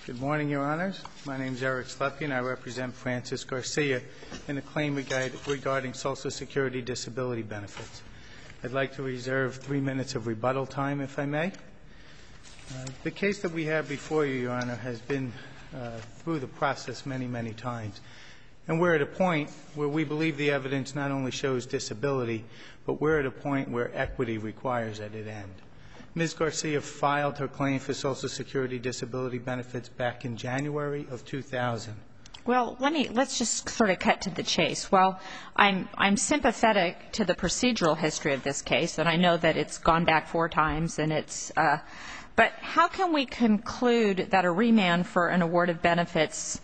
Good morning, Your Honors. My name is Eric Slepke, and I represent Francis Garcia in a claim regarding Social Security disability benefits. I'd like to reserve 3 minutes of rebuttal time, if I may. The case that we have before you, Your Honor, has been through the process many, many times. And we're at a point where we believe the evidence not only shows disability, but we're at a point where equity requires that it end. Ms. Garcia filed her claim for Social Security disability benefits back in January of 2000. Well, let's just sort of cut to the chase. Well, I'm sympathetic to the procedural history of this case, and I know that it's gone back 4 times, and it's but how can we conclude that a remand for an award of benefits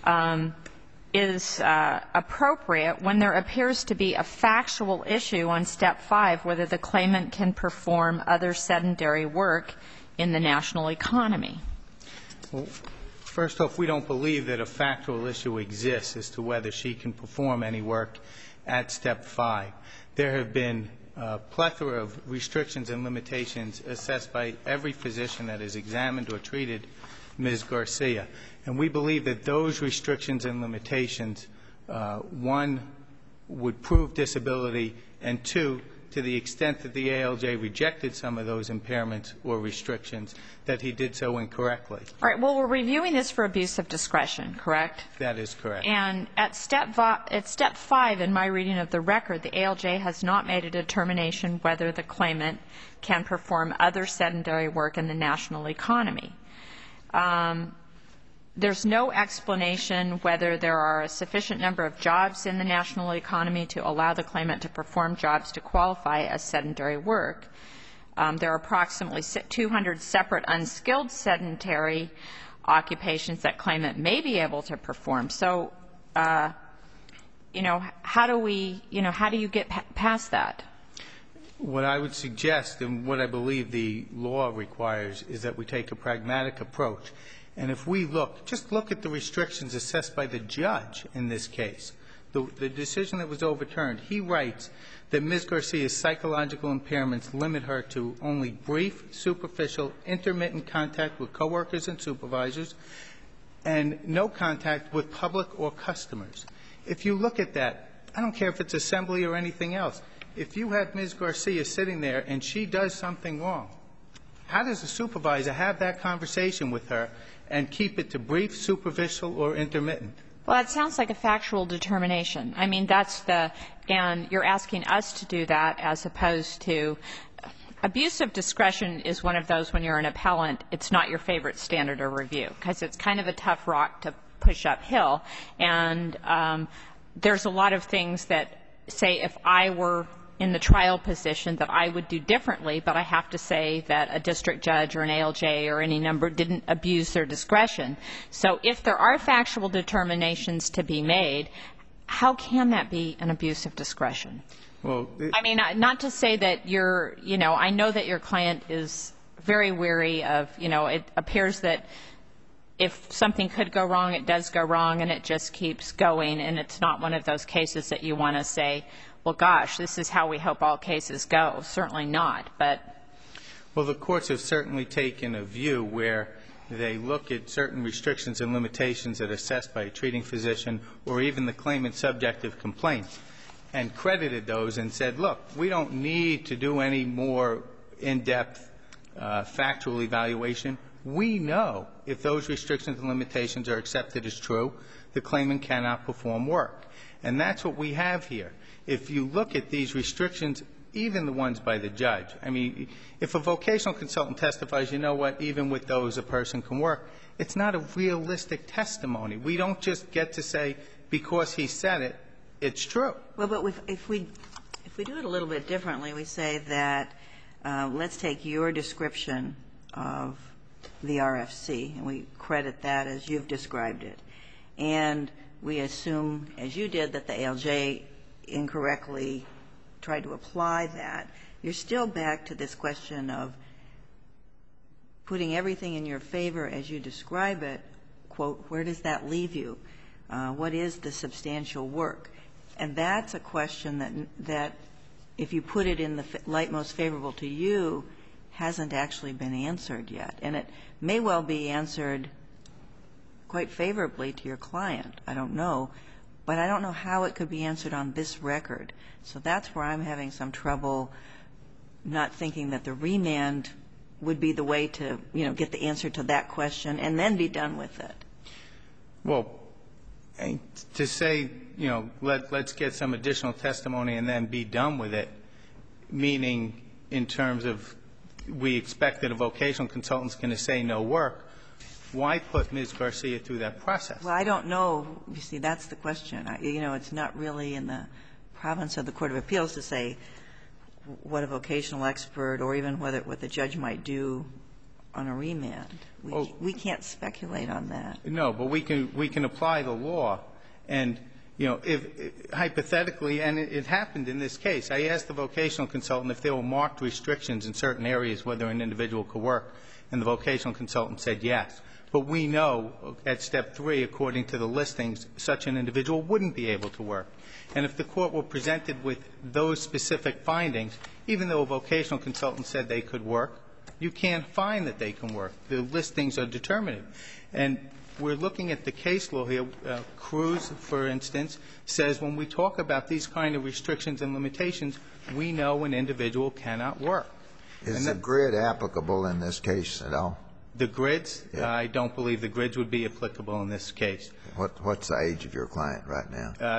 is appropriate when there appears to be a factual issue on Step 5 whether the claimant can perform other sedentary work in the national economy? Well, first off, we don't believe that a factual issue exists as to whether she can perform any work at Step 5. There have been a plethora of restrictions and limitations assessed by every physician that has examined or treated Ms. Garcia. And we believe that those restrictions and limitations, one, would prove disability, and 2, to the extent that the ALJ rejected some of those impairments or restrictions, that he did so incorrectly. All right. Well, we're reviewing this for abuse of discretion, correct? That is correct. And at Step 5, in my reading of the record, the ALJ has not made a determination whether the claimant can perform other sedentary work in the national economy. There's no explanation whether there are a sufficient number of jobs in the national economy to allow the claimant to perform jobs to qualify as sedentary work. There are approximately 200 separate unskilled sedentary occupations that claimant may be able to perform. So, how do you get past that? What I would suggest, and what I believe the law requires, is that we take a pragmatic approach. And if we just look at the restrictions assessed by the judge in this case, the decision that was overturned, he writes that Ms. Garcia's psychological impairments limit her to only brief, superficial, intermittent contact with coworkers and supervisors, and no contact with public or customers. If you look at that, I don't care if it's assembly or anything else, if you have Ms. Garcia sitting there and she does something wrong, how does a supervisor have that conversation with her and keep it to brief, superficial, or intermittent? Well, it sounds like a factual determination. I mean, and you're asking us to do that as opposed to abuse of discretion is one of those when you're an appellant, it's not your favorite standard of review because it's kind of a tough rock to push uphill. And there's a lot of things that say if I were in the trial position that I would do differently, but I have to say that a district judge or an ALJ or any number didn't abuse their discretion. So if there are factual determinations to be made, how can that be an abuse of discretion? Well, I mean, not to say that I know that your client is very weary of, it appears that if something could go wrong, it does go wrong, and it just keeps going, and it's not one of those cases that you want to say, well, gosh, this is how we hope all cases go. Certainly not, but. Well, the courts have certainly taken a view where they look at certain restrictions and limitations that are assessed by a treating physician or even the claimant's subjective complaints and credited those and said, look, we don't need to do any more in-depth factual evaluation. We know if those restrictions and limitations are accepted as true, the claimant cannot perform work. And that's what we have here. If you look at these restrictions, even the ones by the judge, I mean, if a vocational consultant testifies, you know what, even with those a person can work, it's not a realistic testimony. We don't just get to say because he said it, it's true. Well, but if we do it a little bit differently, we say that let's take your description of the RFC, and we credit that as you've described it. And we assume, as you did, that the ALJ incorrectly tried to apply that. You're still back to this question of putting everything in your favor as you describe it, quote, where does that leave you? What is the substantial work? And that's a question that if you put it in the light most favorable to you, hasn't actually been answered yet. And it may well be answered quite favorably to your client. I don't know. But I don't know how it could be answered on this record. So that's where I'm having some trouble not thinking that the remand would be the way to, you know, get the answer to that question and then be done with it. Well, to say, you know, let's get some additional testimony and then be done with it, meaning in terms of we expect that a vocational consultant's going to say no work, why put Ms. Garcia through that process? Well, I don't know. You see, that's the question. You know, it's not really in the province of the Court of Appeals to say what a vocational expert or even what the judge might do on a remand. We can't speculate on that. No, but we can apply the law. And, you know, if hypothetically, and it happened in this case, I asked the vocational consultant if there were marked restrictions in certain areas whether an individual could work, and the vocational consultant said yes. But we know at Step 3, according to the listings, such an individual wouldn't be able to work. And if the Court were presented with those specific findings, even though a vocational consultant said they could work, you can't find that they can work. The listings are determinative. And we're looking at the case law here. Cruz, for instance, says when we talk about these kind of restrictions and limitations, we know an individual cannot work. Is the grid applicable in this case at all? The grids? Yeah. I don't believe the grids would be applicable in this case. What's the age of your client right now?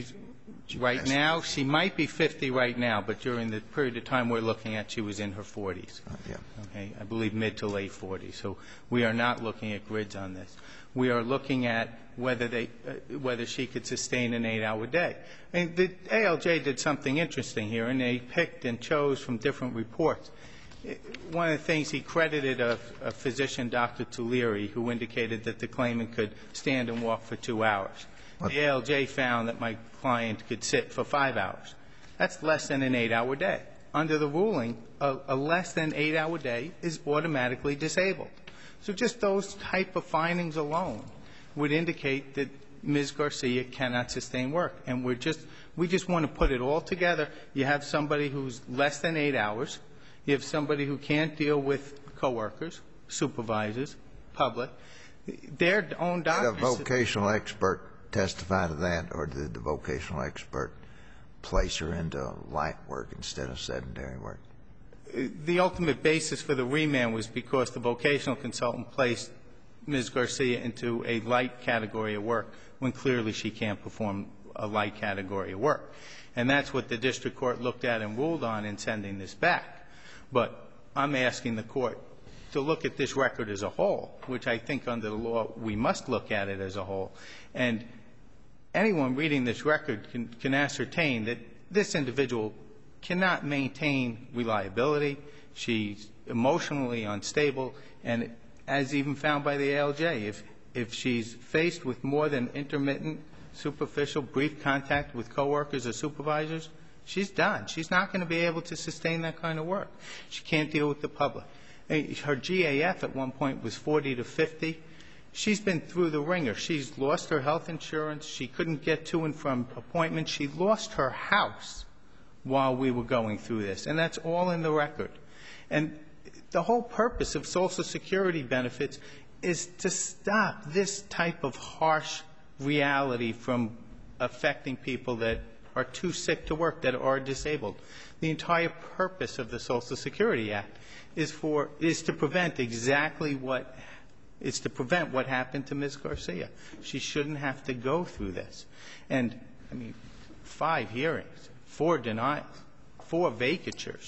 Right now, she might be 50 right now, but during the period of time we're looking at, she was in her 40s. Yeah. Okay, I believe mid to late 40s. So we are not looking at grids on this. We are looking at whether she could sustain an 8-hour day. And the ALJ did something interesting here, and they picked and chose from different reports. One of the things he credited a physician, Dr. Tuliri, who indicated that the claimant could stand and walk for 2 hours. The ALJ found that my client could sit for 5 hours. That's less than an 8-hour day. Under the ruling, a less than 8-hour day is automatically disabled. So just those type of findings alone would indicate that Ms. Garcia cannot sustain work. And we just want to put it all together. You have somebody who's less than 8 hours. You have somebody who can't deal with coworkers, supervisors, public. Their own doctors. Did a vocational expert testify to that, or did the vocational expert place her into light work instead of sedentary work? The ultimate basis for the remand was because the vocational consultant placed Ms. Garcia into a light category of work when clearly she can't perform a light category of work. And that's what the district court looked at and ruled on in sending this back. But I'm asking the Court to look at this record as a whole, which I think under the law we must look at it as a whole. And anyone reading this record can ascertain that this individual cannot maintain reliability. She's emotionally unstable. And as even found by the ALJ, if she's faced with more than intermittent, superficial, brief contact with coworkers or supervisors, she's done. She's not going to be able to sustain that kind of work. She can't deal with the public. Her GAF at one point was 40 to 50. She's been through the ringer. She's lost her health insurance. She couldn't get to and from appointments. She lost her house while we were going through this. And that's all in the record. And the whole purpose of Social Security benefits is to stop this type of harsh reality from affecting people that are too sick to work, that are disabled. The entire purpose of the Social Security Act is to prevent exactly what happened to Ms. Garcia. She shouldn't have to go through this. And, I mean, 5 hearings, 4 denials, 4 vacatures.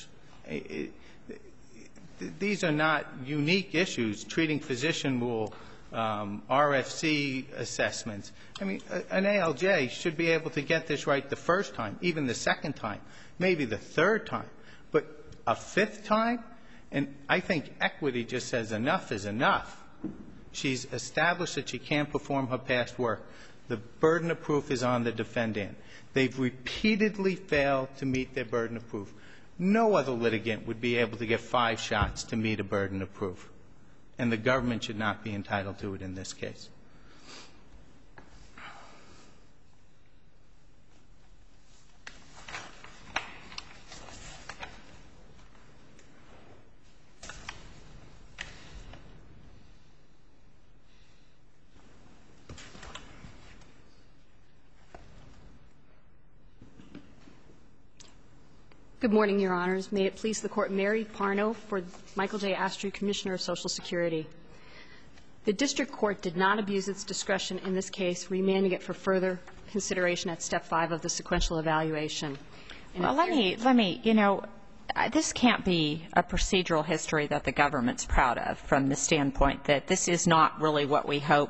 These are not unique issues, treating physician rule, RFC assessments. I mean, an ALJ should be able to get this right the first time, even the second time, maybe the third time. But a 5th time? And I think equity just says enough is enough. She's established that she can't perform her past work. The burden of proof is on the defendant. They've repeatedly failed to meet their burden of proof. No other litigant would be able to get 5 shots to meet a burden of proof. And the government should not be entitled to it in this case. Good morning, Your Honors. May it please the Court, Mary Parno for Michael J. Astry, Commissioner of Social Security. The district court did not abuse its discretion in this case, remanding it for further consideration at Step 5 of the sequential evaluation. Well, let me, you know, this can't be a procedural history that the government's proud of from the standpoint that this is not really what we hope.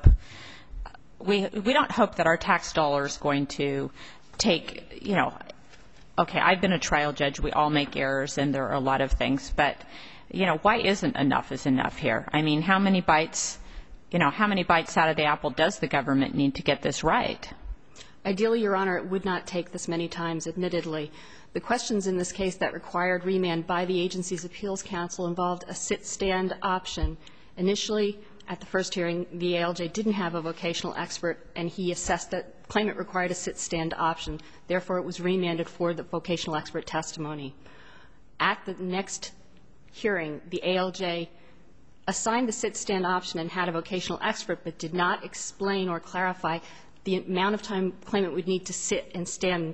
We don't hope that our tax dollar is going to take, you know, okay, I've been a trial judge. We all make errors, and there are a lot of things. But, you know, why isn't enough is enough here? I mean, how many bites, you know, how many bites out of the apple does the government need to get this right? Ideally, Your Honor, it would not take this many times, admittedly. The questions in this case that required remand by the agency's appeals counsel involved a sit-stand option. Initially, at the first hearing, the ALJ didn't have a vocational expert, and he assessed that claimant required a sit-stand option. Therefore, it was remanded for the vocational expert testimony. At the next hearing, the ALJ assigned the sit-stand option and had a vocational expert, but did not explain or clarify the amount of time claimant would need to sit and stand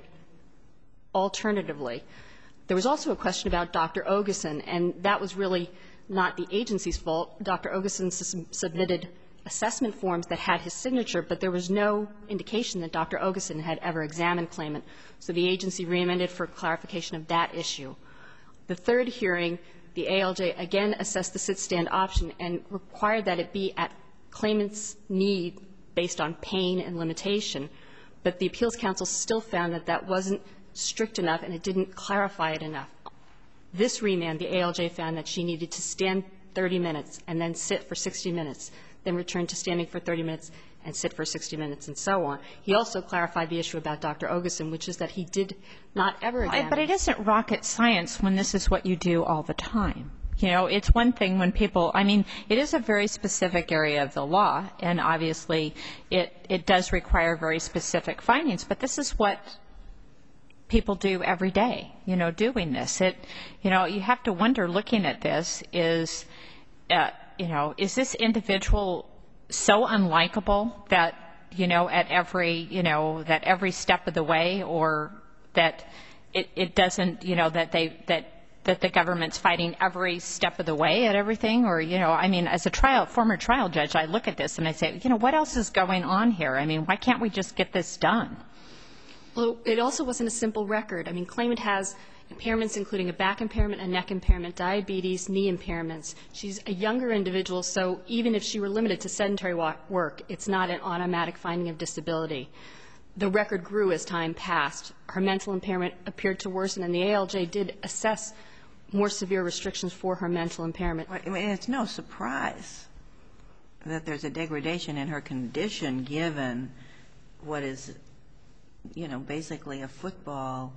alternatively. There was also a question about Dr. Ogeson, and that was really not the agency's fault. Dr. Ogeson submitted assessment forms that had his signature, but there was no indication that Dr. Ogeson had ever examined claimant. So the agency remanded for clarification of that issue. The third hearing, the ALJ again assessed the sit-stand option and required that it be at claimant's need based on pain and limitation. But the appeals counsel still found that that wasn't strict enough and it didn't clarify it enough. This remand, the ALJ found that she needed to stand 30 minutes and then sit for 60 minutes, then return to standing for 30 minutes and sit for 60 minutes, and so on. He also clarified the issue about Dr. Ogeson, which is that he did not ever examine. But it isn't rocket science when this is what you do all the time. You know, it's one thing when people, I mean, it is a very specific area of the law, and obviously it does require very specific findings, but this is what people do every day, you know, doing this. You know, you have to wonder, looking at this, is, you know, is this individual so unlikable that, you know, at every, you know, that every step of the way, or that it doesn't, you know, that the government's fighting every step of the way at everything? Or, you know, I mean, as a former trial judge, I look at this and I say, you know, what else is going on here? I mean, why can't we just get this done? Well, it also wasn't a simple record. I mean, claimant has impairments including a back impairment, a neck impairment, diabetes, knee impairments. She's a younger individual, so even if she were limited to sedentary work, it's not an automatic finding of disability. The record grew as time passed. Her mental impairment appeared to worsen, and the ALJ did assess more severe restrictions for her mental impairment. I mean, it's no surprise that there's a degradation in her condition given what is, you know, basically a football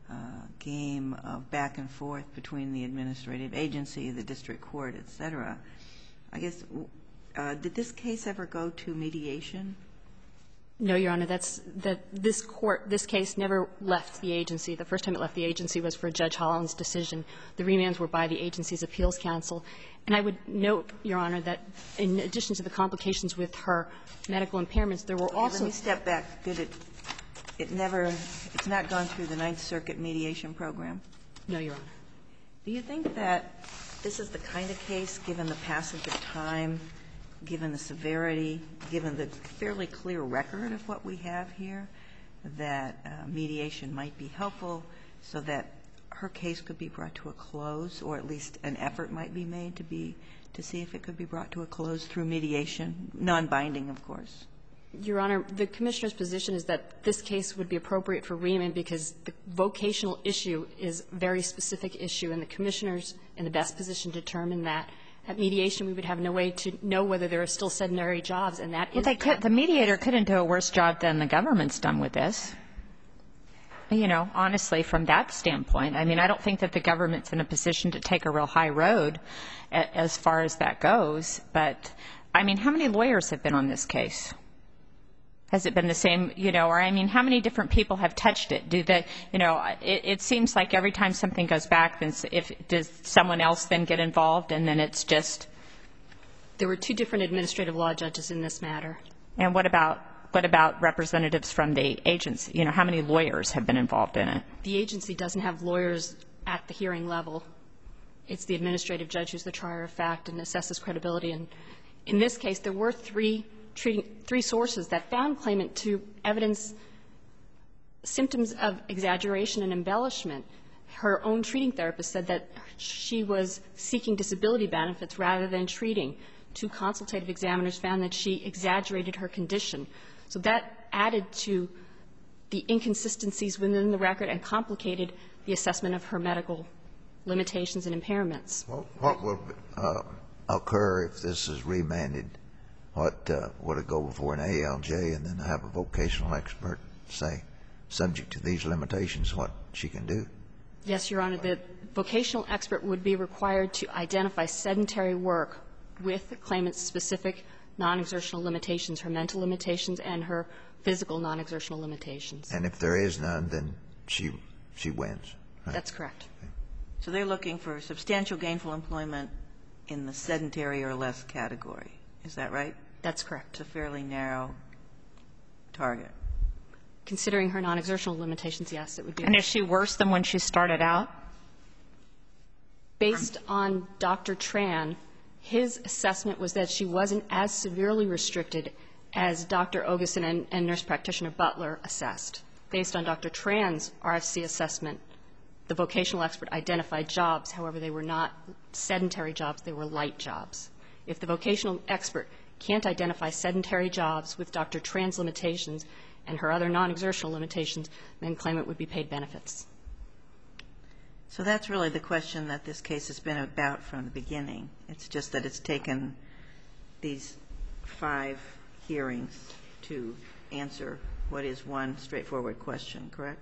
game of back and forth between the administrative agency, the district court, et cetera. I guess, did this case ever go to mediation? No, Your Honor. This case never left the agency. The first time it left the agency was for Judge Holland's decision. The remands were by the agency's appeals counsel. And I would note, Your Honor, that in addition to the complications with her medical impairments, there were also — Let me step back. Did it never — it's not gone through the Ninth Circuit mediation program? No, Your Honor. Do you think that this is the kind of case, given the passage of time, given the severity, given the fairly clear record of what we have here, that mediation might be helpful so that her case could be brought to a close, or at least an effort might be made to see if it could be brought to a close through mediation, non-binding, of course? Your Honor, the Commissioner's position is that this case would be appropriate for remand because the vocational issue is a very specific issue, and the Commissioner's in the best position to determine that. At mediation, we would have no way to know whether there are still sedentary jobs, and that is — The mediator couldn't do a worse job than the government's done with this. You know, honestly, from that standpoint. I mean, I don't think that the government's in a position to take a real high road as far as that goes. But, I mean, how many lawyers have been on this case? Has it been the same, you know, or I mean, how many different people have touched it? Do they, you know, it seems like every time something goes back, then does someone else then get involved, and then it's just? There were two different administrative law judges in this matter. And what about representatives from the agency? You know, how many lawyers have been involved in it? The agency doesn't have lawyers at the hearing level. It's the administrative judge who's the trier of fact and assesses credibility. And in this case, there were three sources that found claimant to evidence symptoms of exaggeration and embellishment. Her own treating therapist said that she was seeking disability benefits rather than treating. 2 consultative examiners found that she exaggerated her condition. So that added to the inconsistencies within the record and complicated the assessment of her medical limitations and impairments. What will occur if this is remanded? What would it go before an ALJ and then have a vocational expert say, subject to these limitations, what she can do? Yes, Your Honor. The vocational expert would be required to identify sedentary work with the claimant's specific non-exertional limitations, her mental limitations and her physical non-exertional limitations. And if there is none, then she wins. Right? That's correct. So they're looking for substantial gainful employment in the sedentary or less category. Is that right? That's correct. It's a fairly narrow target. Considering her non-exertional limitations, yes, it would be. And is she worse than when she started out? Based on Dr. Tran, his assessment was that she wasn't as severely restricted as Dr. Ogeson and nurse practitioner Butler assessed. Based on Dr. Tran's RFC assessment, the vocational expert identified jobs. However, they were not sedentary jobs. They were light jobs. If the vocational expert can't identify sedentary jobs with Dr. Tran's limitations and her other non-exertional limitations, then claimant would be paid benefits. So that's really the question that this case has been about from the beginning. It's just that it's taken these 5 hearings to answer what is one straightforward question, correct?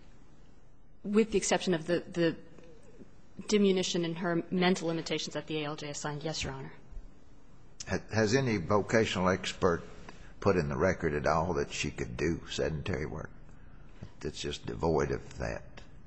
With the exception of the diminution in her mental limitations that the ALJ assigned, yes, Your Honor. Has any vocational expert put in the record at all that she could do sedentary work? That's just devoid of that.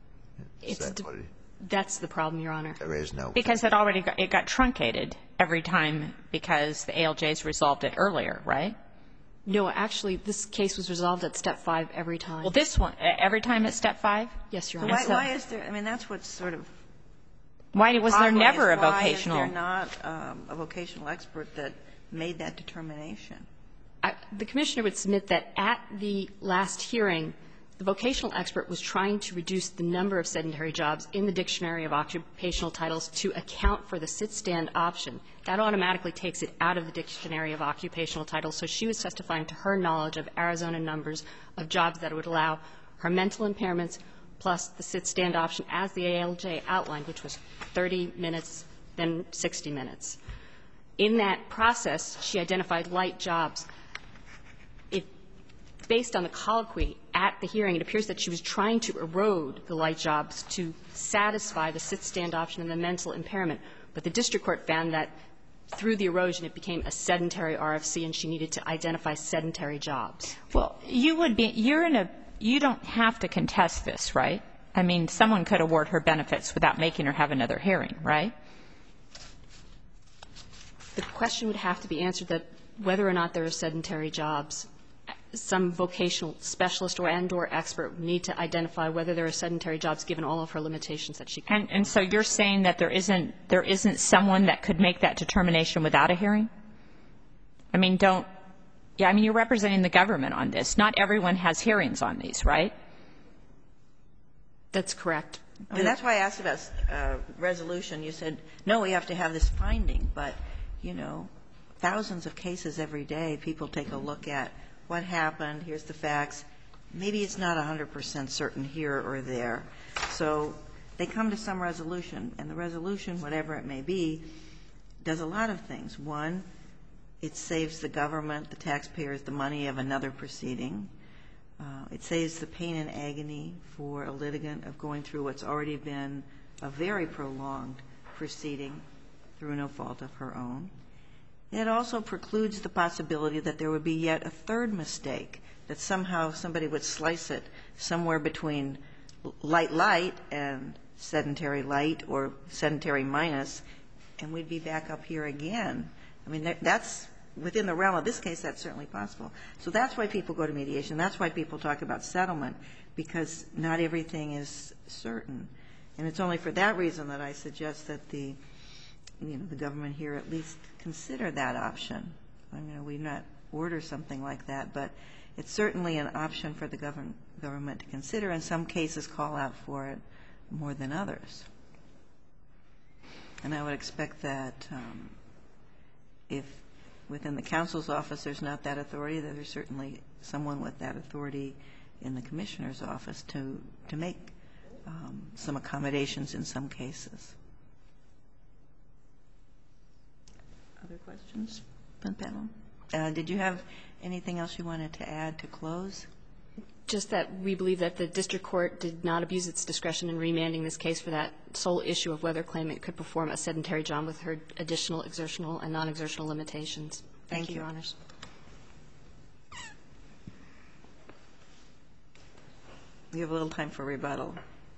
That's the problem, Your Honor. There is no. Because it got truncated every time because the ALJs resolved it earlier, right? No, actually, this case was resolved at step 5 every time. Well, this one, every time at step 5? Yes, Your So Honor. why is there, I mean, that's what's sort of. Why was there never a vocational? Why is there not a vocational expert that made that determination? The Commissioner would submit that at the last hearing, the vocational expert was trying to reduce the number of sedentary jobs in the Dictionary of Occupational Titles to account for the sit-stand option. That automatically takes it out of the Dictionary of Occupational Titles. So she was testifying to her knowledge of Arizona numbers of jobs that would allow her mental impairments plus the sit-stand option as the ALJ outlined, which was 30 minutes, then 60 minutes. In that process, she identified light jobs. Based on the colloquy at the hearing, it appears that she was trying to erode the light jobs to satisfy the sit-stand option and the mental impairment. But the district court found that through the erosion, it became a sedentary RFC, and she needed to identify sedentary jobs. Well, you don't have to contest this, right? I mean, someone could award her benefits without making her have another hearing, right? The question would have to be answered that whether or not there are sedentary jobs, some vocational specialist or expert would need to identify whether there are sedentary jobs given all of her limitations that she can. And so you're saying that there isn't someone that could make that determination without a hearing? I mean, you're representing the government on this. Not everyone has hearings on these, right? That's correct. And that's why I asked about resolution. You said, no, we have to have this finding. But, you know, thousands of cases every day, people take a look at what happened, here's the facts. Maybe it's not 100% certain here or there. So they come to some resolution, and the resolution, whatever it may be, does a lot of things. One, it saves the government, the taxpayers, the money of another proceeding. It saves the pain and agony for a litigant of going through what's already been a very prolonged proceeding through no fault of her own. It also precludes the possibility that there would be yet a third mistake, that somehow somebody would slice it somewhere between light and sedentary light or sedentary minus, and we'd be back up here again. I mean, that's within the realm of this case, that's certainly possible. So that's why people go to mediation. That's why people talk about settlement, because not everything is certain. And it's only for that reason that I suggest that the government here at least consider that option. I mean, we not order something like that, but it's certainly an option for the government to consider. In some cases, call out for it more than others. And I would expect that if within the counsel's office there's not that authority, that there's certainly someone with that authority in the commissioner's office to make some accommodations in some cases. Other questions from the panel? Did you have anything else you wanted to add to close? Just that we believe that the district court did not abuse its discretion in remanding this case for that sole issue of whether claimant could perform a sedentary job with her additional exertional and non-exertional limitations. Thank you, Your Honors. We have a little time for rebuttal.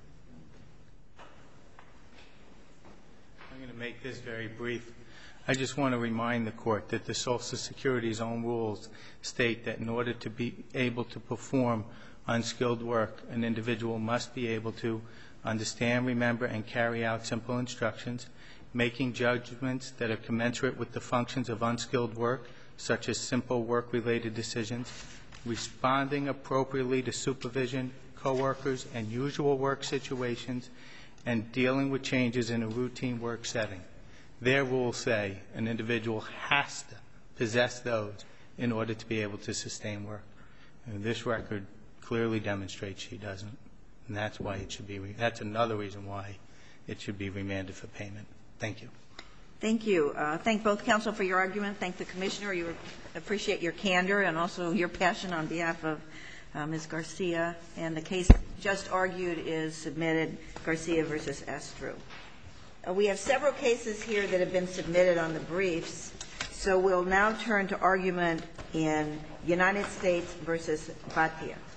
I'm going to make this very brief. I just want to remind the Court that the Social Security's own rules state that in order to be able to perform unskilled work, an individual must be able to understand, remember, and carry out simple instructions, making judgments that are commensurate with the functions of unskilled work, such as simple work-related decisions, responding appropriately to supervision, coworkers, and usual work situations, and dealing with changes in a routine work setting. Their rules say an individual has to possess those in order to be able to sustain work. And this record clearly demonstrates she doesn't. And that's why it should be that's another reason why it should be remanded for payment. Thank you. Thank you. Thank both counsel for your argument. Thank the Commissioner. You appreciate your candor and also your passion on behalf of Ms. Garcia. And the case just argued is submitted, Garcia v. Estru. We have several cases here that have been submitted on the briefs, so we'll now turn to argument in United States v. Bhatia.